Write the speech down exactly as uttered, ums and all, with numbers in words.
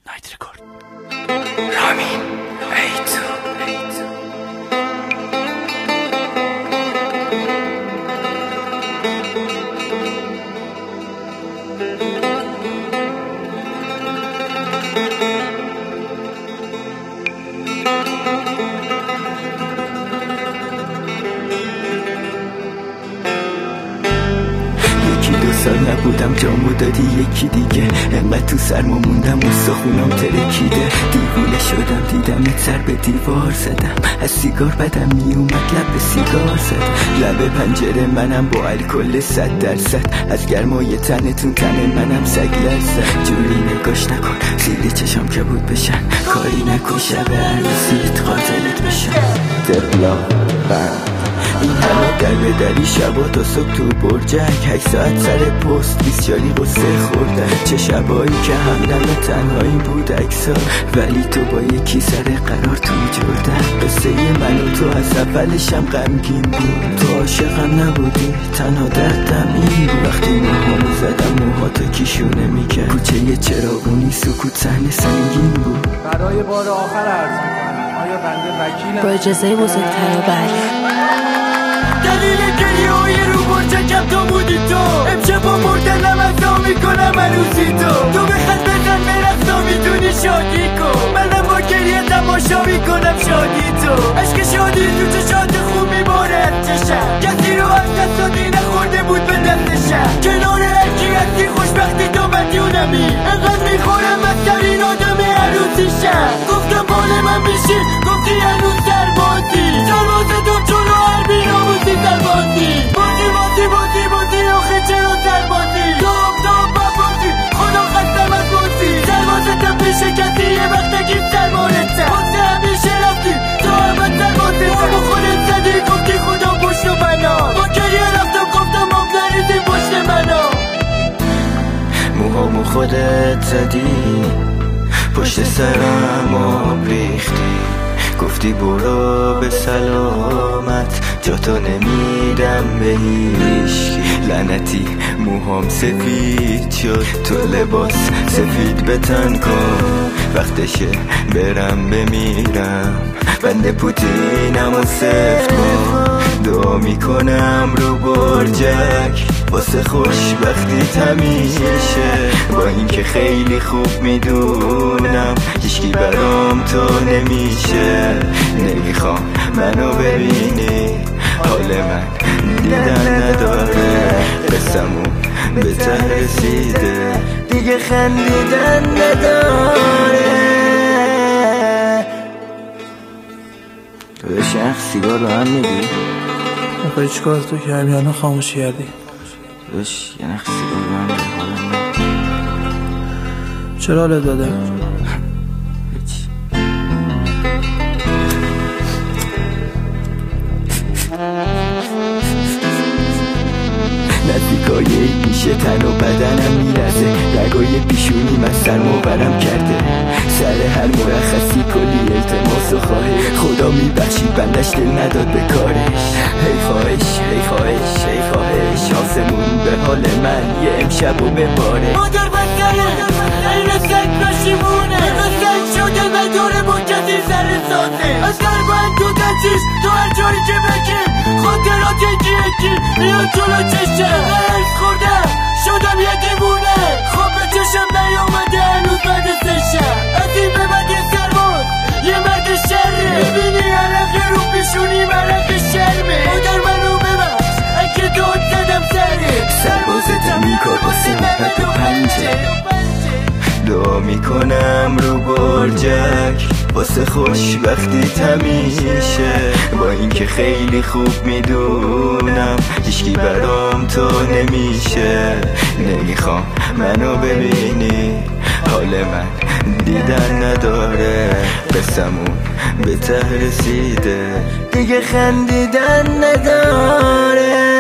نایت رکورد. رامین ایتو سال نبودم جامو دادی یکی دیگه، انقدر تو سرما موندم استخونام ترکیده. دیوونه شدم دیدم سر به دیوار زدم، از سیگار بدم میومد لب به سیگار زد. لب پنجره منم با الکل صد درصد، از گرمای تنتون تن منم سگ لرزد. جوری نگاش نکن زیر چشم کبود بشن، کاری نکن شب عروسیت قاتلت بشن. دبلا این همه در به دری شبا تا صبح تو برجک، هشت ساعت سر پست بیسیاری قصه خوردن. چه شبایی که همدم تنهایی بود اکسا، ولی تو با یکی سر قرار توی جردن. قصه من و تو از اولشم غمگین بود، تو عاشقم نبودی تنها دردم این بود. وقتی موهامو زدم موهاتو کیشونه میکرد، کوچه چراغونی سکوت صحنه سنگین بود. برای بار آخر عرض میکنم آیا بنده وکیلم؟ با اجازه بزرگتر و بله. دلیل گریه های رو برچکم تو بودی تو، امشب با مردنم ازا میکنم عروسی تو. تو بخد بزن برقصا میتونی شادی کن، منم با گریه تماشا میکنم شادی تو. عشق شادی تو چشات خون میباره از چشم، کسی رو از دست دادی نخورده بود به دستشم. کنار هرکی هستی خوشبختی تو مدیونمی، انقدر میخورم از سرین آدم عروسیشم. گفتم بال من میشی گفتی هنوز سربازی، سرباز تو چلو هر بیناموسی سربازی. بازی بازی بازی بازی آخه چرا سربازی؟ دام دام بازی خدا خستم از بازی. سربازتم پیش کسی یه وقتگی سربارتم، بازه همیشه رفتی تو همت سربازتم. با خودت زدی گفتی خدا پشت و بنا، با گریه رفتم گفتم هم نریزی پشت منا. موهامو خودت زدی پشت سرم آب ریختی، گفتی برو به سلامت جاتو نمیدم به هیچکی. لعنتی موهام سفید شد تو لباس سفید به تن کن، وقتشه برم بمیرم بنده پوتینم و سفت کن. دعا میکنم رو برجک واسه خوشبختی تمیشه، با اینکه خیلی خوب میدونم هیچکی برام تو نمیشه. نمیخوام منو ببینی حال من دیدن نداره، قسمون به ته رسیده دیگه خندیدن نداره. تو شخص سیگار رو هم میدی؟ میخوایی چیکار تو کردی الان خاموش کردی؟ داشت یه نخ سیگار رو هم به حالم نید. چرا حالت داده؟ هیچ. نزدیکای میشه تن و بدنم میرزه، رگای پیشونی من سرماورم کرده. سر هر مرخصی کلی التماس و خواهش، خدا میبخشید بندش دل نداد به کارش. هی خواهش هی خواهش هی خواهش، آسمون به حال من یه امشب و بباره. مادر بدنه این سگ پشیمونه، این سگ شده نداره با کسی سر سازه. از در باید تو دستیش تو هر جایی که بگی خاطرات یکی یکی میاد جلو چشم. عرض خوردم شدم یه دیوونه، خواب به چشم نیامده هنوز بعد سشم. از این به بعد یه سرباز یه مرد شره، میبینی عرقه رو پیشونی مرق شرمه. مادر منو ببخش اگه داد زدم سره، سربازتم این کار واسه نود و پنجه. دعا میکنم رو برجک واسه خوشبختی تمیشه، با اینکه خیلی خوب میدونم هیچکی برام تو نمیشه. نمیخوام منو ببینی حال من دیدن نداره، قسمون به ته رسیده دیگه خندیدن نداره.